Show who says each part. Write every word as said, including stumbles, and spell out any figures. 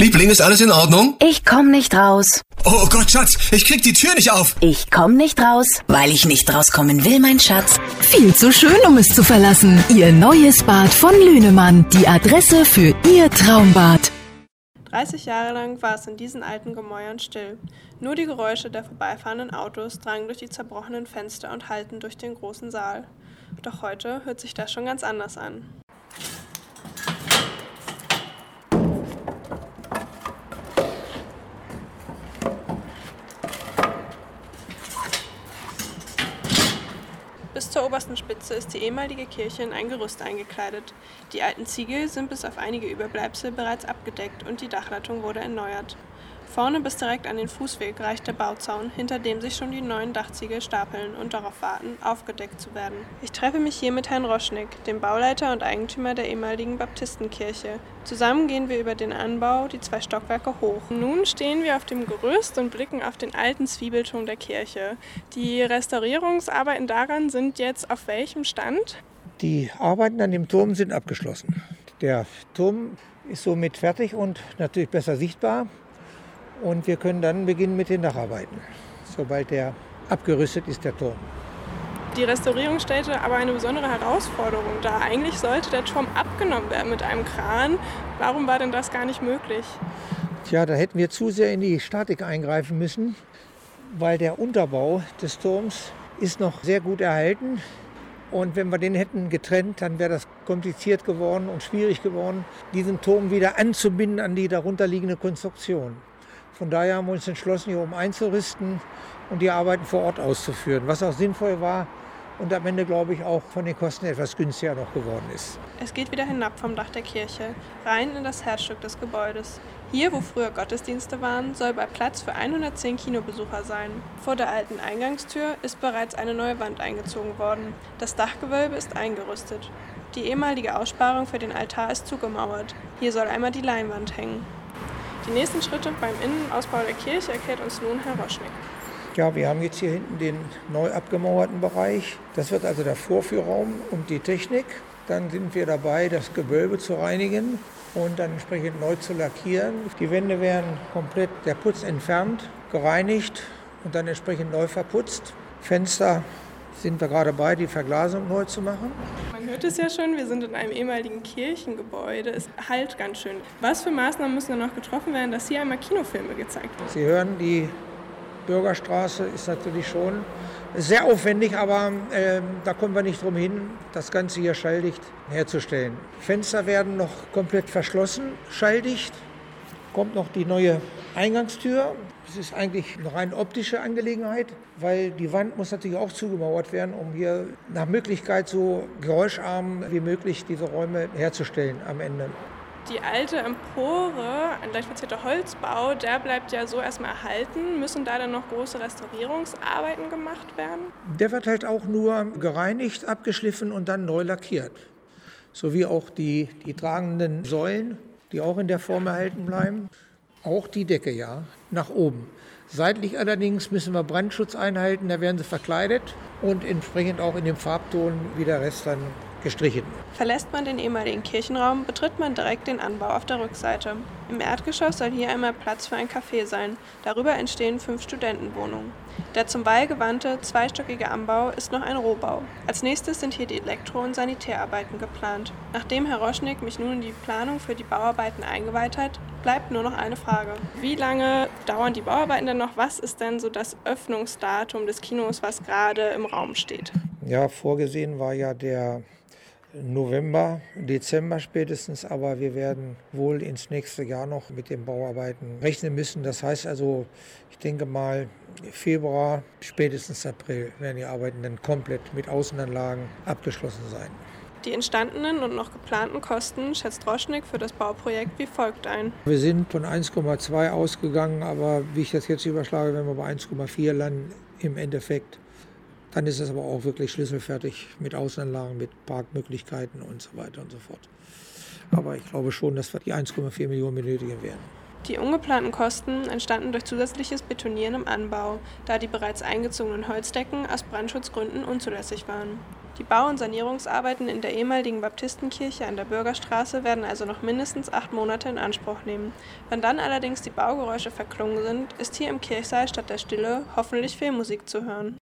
Speaker 1: Liebling, ist alles in Ordnung?
Speaker 2: Ich komm nicht raus.
Speaker 1: Oh Gott, Schatz, ich krieg die Tür nicht auf.
Speaker 2: Ich komm nicht raus, weil ich nicht rauskommen will, mein Schatz.
Speaker 3: Viel zu schön, um es zu verlassen. Ihr neues Bad von Lünemann. Die Adresse für Ihr Traumbad.
Speaker 4: dreißig Jahre lang war es in diesen alten Gemäuern still. Nur die Geräusche der vorbeifahrenden Autos drangen durch die zerbrochenen Fenster und hallten durch den großen Saal. Doch heute hört sich das schon ganz anders an. Bis zur obersten Spitze ist die ehemalige Kirche in ein Gerüst eingekleidet. Die alten Ziegel sind bis auf einige Überbleibsel bereits abgedeckt und die Dachlattung wurde erneuert. Vorne bis direkt an den Fußweg reicht der Bauzaun, hinter dem sich schon die neuen Dachziegel stapeln und darauf warten, aufgedeckt zu werden. Ich treffe mich hier mit Herrn Roschnick, dem Bauleiter und Eigentümer der ehemaligen Baptistenkirche. Zusammen gehen wir über den Anbau die zwei Stockwerke hoch. Nun stehen wir auf dem Gerüst und blicken auf den alten Zwiebelturm der Kirche. Die Restaurierungsarbeiten daran sind jetzt auf welchem Stand?
Speaker 5: Die Arbeiten an dem Turm sind abgeschlossen. Der Turm ist somit fertig und natürlich besser sichtbar. Und wir können dann beginnen mit den Dacharbeiten, sobald der abgerüstet ist, der Turm.
Speaker 4: Die Restaurierung stellte aber eine besondere Herausforderung dar. Eigentlich sollte der Turm abgenommen werden mit einem Kran. Warum war denn das gar nicht möglich?
Speaker 5: Tja, da hätten wir zu sehr in die Statik eingreifen müssen, weil der Unterbau des Turms ist noch sehr gut erhalten. Und wenn wir den hätten getrennt, dann wäre das kompliziert geworden und schwierig geworden, diesen Turm wieder anzubinden an die darunterliegende Konstruktion. Von daher haben wir uns entschlossen, hier oben einzurüsten und die Arbeiten vor Ort auszuführen, was auch sinnvoll war und am Ende, glaube ich, auch von den Kosten etwas günstiger noch geworden ist.
Speaker 4: Es geht wieder hinab vom Dach der Kirche, rein in das Herzstück des Gebäudes. Hier, wo früher Gottesdienste waren, soll bald Platz für hundertzehn Kinobesucher sein. Vor der alten Eingangstür ist bereits eine neue Wand eingezogen worden. Das Dachgewölbe ist eingerüstet. Die ehemalige Aussparung für den Altar ist zugemauert. Hier soll einmal die Leinwand hängen. Die nächsten Schritte beim Innenausbau der Kirche erklärt uns nun Herr Roschnick.
Speaker 5: Ja, wir haben jetzt hier hinten den neu abgemauerten Bereich. Das wird also der Vorführraum und die Technik. Dann sind wir dabei, das Gewölbe zu reinigen und dann entsprechend neu zu lackieren. Die Wände werden komplett der Putz entfernt, gereinigt und dann entsprechend neu verputzt. Fenster sind wir gerade dabei, die Verglasung neu zu machen.
Speaker 4: Man hört es ja schon, wir sind in einem ehemaligen Kirchengebäude. Es hallt ganz schön. Was für Maßnahmen müssen dann noch getroffen werden, dass hier einmal Kinofilme gezeigt werden?
Speaker 5: Sie hören, die Bürgerstraße ist natürlich schon sehr aufwendig, aber äh, da kommen wir nicht drum hin, das Ganze hier schalldicht herzustellen. Fenster werden noch komplett verschlossen, schalldicht. Kommt noch die neue Eingangstür. Es ist eigentlich noch eine optische Angelegenheit, weil die Wand muss natürlich auch zugemauert werden, um hier nach Möglichkeit so geräuscharm wie möglich diese Räume herzustellen am Ende.
Speaker 4: Die alte Empore, ein leicht verzierter Holzbau, der bleibt ja so erstmal erhalten. Müssen da dann noch große Restaurierungsarbeiten gemacht werden?
Speaker 5: Der wird halt auch nur gereinigt, abgeschliffen und dann neu lackiert. Sowie auch die, die tragenden Säulen, die auch in der Form erhalten bleiben. Auch die Decke, ja, nach oben. Seitlich allerdings müssen wir Brandschutz einhalten, da werden sie verkleidet und entsprechend auch in dem Farbton wie der Rest dann gestrichen.
Speaker 4: Verlässt man den ehemaligen Kirchenraum, betritt man direkt den Anbau auf der Rückseite. Im Erdgeschoss soll hier einmal Platz für ein Café sein. Darüber entstehen fünf Studentenwohnungen. Der zum Wall gewandte, zweistöckige Anbau ist noch ein Rohbau. Als nächstes sind hier die Elektro- und Sanitärarbeiten geplant. Nachdem Herr Roschnick mich nun in die Planung für die Bauarbeiten eingeweiht hat, bleibt nur noch eine Frage. Wie lange dauern die Bauarbeiten denn noch? Was ist denn so das Öffnungsdatum des Kinos, was gerade im Raum steht?
Speaker 5: Ja, vorgesehen war ja der November, Dezember spätestens, aber wir werden wohl ins nächste Jahr noch mit den Bauarbeiten rechnen müssen. Das heißt also, ich denke mal Februar, spätestens April werden die Arbeiten dann komplett mit Außenanlagen abgeschlossen sein.
Speaker 4: Die entstandenen und noch geplanten Kosten schätzt Roschnick für das Bauprojekt wie folgt ein.
Speaker 5: Wir sind von eins Komma zwei ausgegangen, aber wie ich das jetzt überschlage, wenn wir bei eins Komma vier landen im Endeffekt. Dann ist es aber auch wirklich schlüsselfertig mit Außenanlagen, mit Parkmöglichkeiten und so weiter und so fort. Aber ich glaube schon, dass wir die eins Komma vier Millionen benötigen werden.
Speaker 4: Die ungeplanten Kosten entstanden durch zusätzliches Betonieren im Anbau, da die bereits eingezogenen Holzdecken aus Brandschutzgründen unzulässig waren. Die Bau- und Sanierungsarbeiten in der ehemaligen Baptistenkirche an der Bürgerstraße werden also noch mindestens acht Monate in Anspruch nehmen. Wenn dann allerdings die Baugeräusche verklungen sind, ist hier im Kirchsaal statt der Stille hoffentlich Filmmusik zu hören.